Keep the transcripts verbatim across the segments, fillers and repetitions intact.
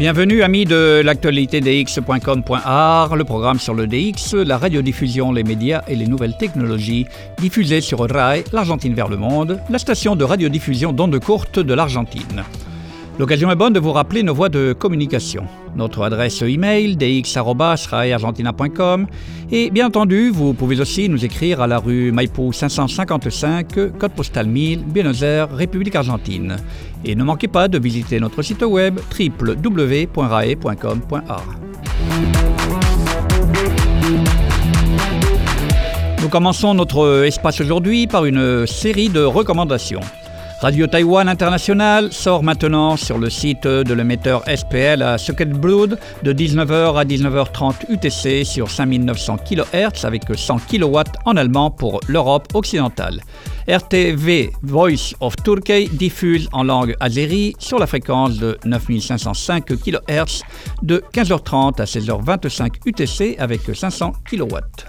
Bienvenue amis de l'actualité D X point com point A R, le programme sur le D X, la radiodiffusion, les médias et les nouvelles technologies, diffusée sur R A I, l'Argentine vers le monde, la station de radiodiffusion d'ondes courtes de l'Argentine. L'occasion est bonne de vous rappeler nos voies de communication. Notre adresse e-mail d x arobase argentina point com et bien entendu, vous pouvez aussi nous écrire à la rue Maipú cinq cent cinquante-cinq, code postal mille, Buenos Aires, République argentine. Et ne manquez pas de visiter notre site web w w w point rae point com point a r. Nous commençons notre espace aujourd'hui par une série de recommandations. Radio Taïwan International sort maintenant sur le site de l'émetteur S P L à Socket Brood de dix-neuf heures à dix-neuf heures trente U T C sur cinq mille neuf cents kilohertz avec cent kilowatts en allemand pour l'Europe occidentale. R T V Voice of Turkey diffuse en langue azérie sur la fréquence de neuf mille cinq cent cinq kilohertz de quinze heures trente à seize heures vingt-cinq U T C avec cinq cents kilowatts.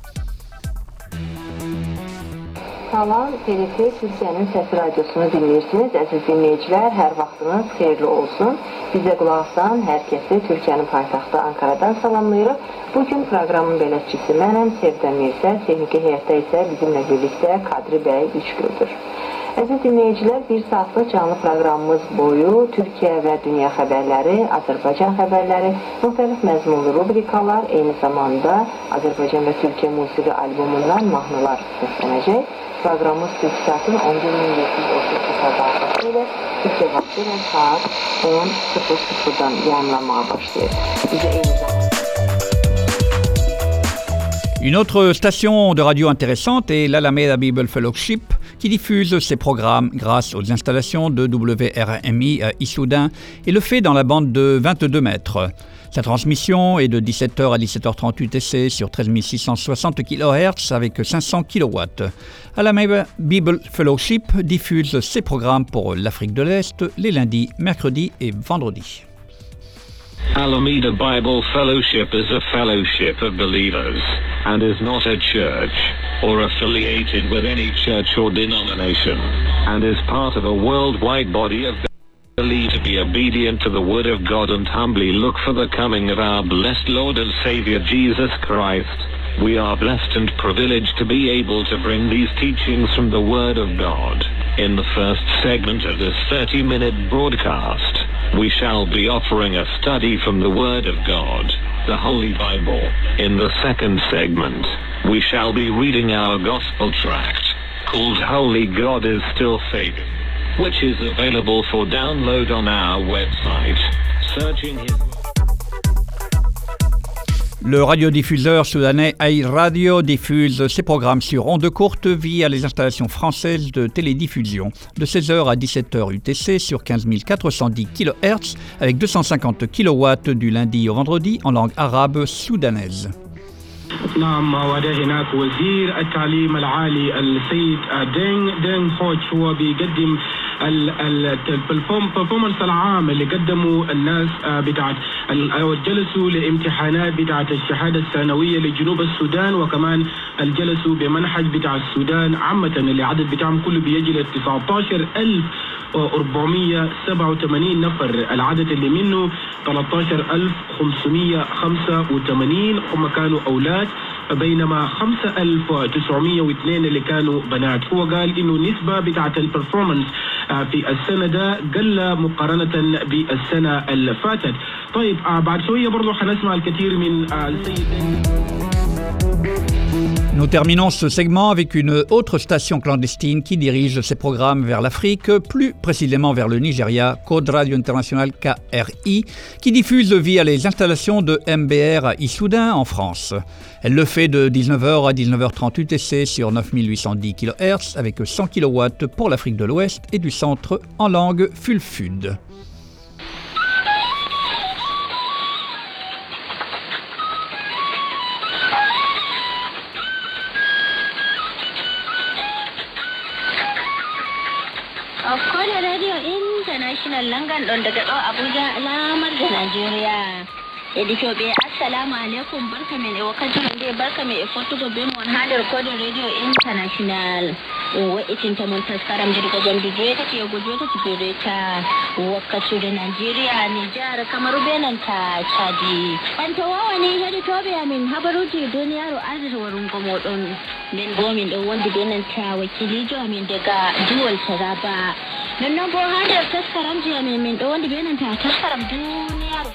Salam, T R T Türkiye'nin Səsi Radiosunu dinləyirsiniz. Əziz dinləyicilər, hər vaxtınız xeyirli olsun. Bizə qulaq asan hər kəsi Türkiyənin paytaxtı Ankara'dan salamlayırıq. Bugün proqramın bələdçisi mənəm, Sevdən Mirzə, texniki heyətdə isə bizimlə birlikdə Kadri bəy İçgüldür. Əziz dinləyicilər, bir saatlıq canlı proqramımız boyu Türkiyə və dünya xəbərləri, Azərbaycan xəbərləri, müxtəlif məzmunlu rubrikalar, eyni zamanda Azərbaycan və Türkiyə musiqi albomundan mahnılar səslənəcək. Proqramımız Türk saatın on bir min yeddi yüz otuz saat ilə Türkiyə vaxtı ilə saat on sıfır sıfırdan yayımlanmağa başlayır. Bizə eyni zamanda Une autre station de radio intéressante est l'Alameda Bible Fellowship qui diffuse ses programmes grâce aux installations de W R M I à Issoudun et le fait dans la bande de vingt-deux mètres. Sa transmission est de dix-sept heures à dix-sept heures trente U T C sur treize mille six cent soixante kilohertz avec cinq cents kilowatts. Alameda Bible Fellowship diffuse ses programmes pour l'Afrique de l'Est les lundis, mercredis et vendredis. Alameda Bible Fellowship is a fellowship of believers and is not a church or affiliated with any church or denomination and is part of a worldwide body of believers to be obedient to the word of God and humbly look for the coming of our blessed Lord and Savior Jesus Christ. We are blessed and privileged to be able to bring these teachings from the Word of God. In the first segment of this thirty-minute broadcast, we shall be offering a study from the Word of God, the Holy Bible. In the second segment, we shall be reading our gospel tract, called Holy God is Still Saving, which is available for download on our website. Searching His Le radiodiffuseur soudanais Air Radio diffuse ses programmes sur ondes courtes via les installations françaises de télédiffusion de seize heures à dix-sept heures U T C sur quinze mille quatre cent dix kilohertz avec deux cent cinquante kilowatts du lundi au vendredi en langue arabe soudanaise. نعم وده هناك وزير التعليم العالي السيد دينغ دينغ خوتش هو بيقدم البرفورمانس العام اللي قدموا الناس بتاعت جلسوا لامتحانات بتاعت الشهاده الثانويه لجنوب السودان وكمان الجلسوا بمنهج بتاع السودان عامه اللي عدد بتاعهم كله بيجي ل تسعة عشر ألف وأربعمية وسبعة وثمانين نفر. العدد اللي منه ثلاثة عشر ألف وخمسمية وخمسة وثمانين هم كانوا أولاد بينما خمسة آلاف وتسعمية واثنين اللي كانوا بنات. هو قال إنه النسبة بتاعة البرفورمانس في السنة ده قل مقارنة بالسنة اللي فاتت. طيب بعد شوية برضو حنسمع الكثير من السيد. Nous terminons ce segment avec une autre station clandestine qui dirige ses programmes vers l'Afrique, plus précisément vers le Nigeria, Code Radio International K R I, qui diffuse via les installations de M B R à Issoudun en France. Elle le fait de dix-neuf heures à dix-neuf heures trente U T C sur neuf mille huit cent dix kilohertz avec cent kilowatts pour l'Afrique de l'Ouest et du Centre en langue fulfulde. Kone Radio International Langan ɗon daga ɗo Abuja alamar da Najeriya. Edicoɓe assalamu alaikum barka men e wakkati hande barka men e fottugo be mon ha nder Kode Radio International. wa'itinta mun taskaram jirga jamdi joyeta ci yogo joyeta ci bereta wakkasu da Nigeria Nijar Kamaru Benin ta Chadi anta wawani hedi tobe amin habaruji duniyaro azir warun gomo don den gomin do wandi benin ta wakilijo amin daga duwal Taraba nan nan bo hada taskaram ji amin min do wandi benin ta taskaram duniyaro.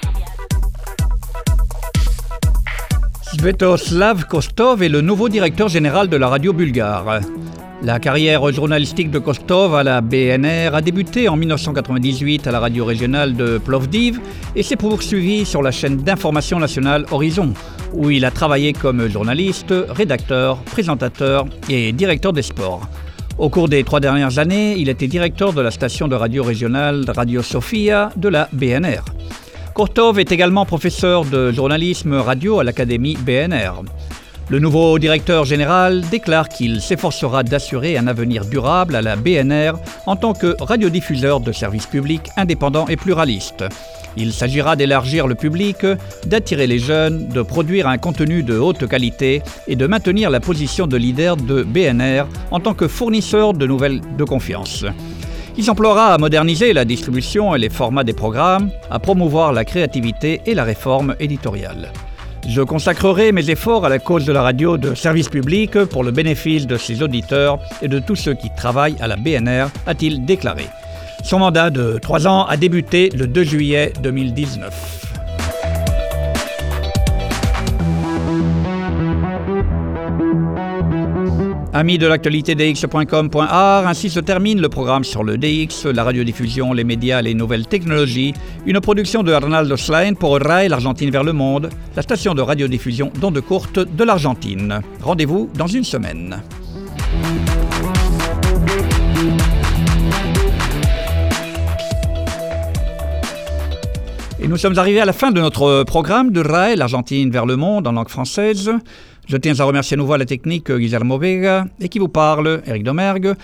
Svetoslav Kostov est le nouveau directeur général de la radio bulgare. La carrière journalistique de Kostov à la B N R a débuté en dix-neuf cent quatre-vingt-dix-huit à la radio régionale de Plovdiv et s'est poursuivie sur la chaîne d'information nationale Horizon, où il a travaillé comme journaliste, rédacteur, présentateur et directeur des sports. Au cours des trois dernières années, il était directeur de la station de radio régionale Radio Sofia de la B N R. Kostov est également professeur de journalisme radio à l'Académie B N R. Le nouveau directeur général déclare qu'il s'efforcera d'assurer un avenir durable à la B N R en tant que radiodiffuseur de services publics indépendant et pluraliste. Il s'agira d'élargir le public, d'attirer les jeunes, de produire un contenu de haute qualité et de maintenir la position de leader de B N R en tant que fournisseur de nouvelles de confiance. Il s'emploiera à moderniser la distribution et les formats des programmes, à promouvoir la créativité et la réforme éditoriale. Je consacrerai mes efforts à la cause de la radio de service public pour le bénéfice de ses auditeurs et de tous ceux qui travaillent à la B N R, a-t-il déclaré. Son mandat de trois ans a débuté le deux juillet deux mille dix-neuf. Amis de l'actualité D X point com point A R, ainsi se termine le programme sur le D X, la radiodiffusion, les médias et les nouvelles technologies, une production de Arnaldo Schlein pour R A I, l'Argentine vers le monde, la station de radiodiffusion d'ondes courtes de l'Argentine. Rendez-vous dans une semaine. Et nous sommes arrivés à la fin de notre programme de R A I, l'Argentine vers le monde en langue française. Je tiens à remercier à nouveau à la technique Guillermo Vega et qui vous parle, Éric Domergue.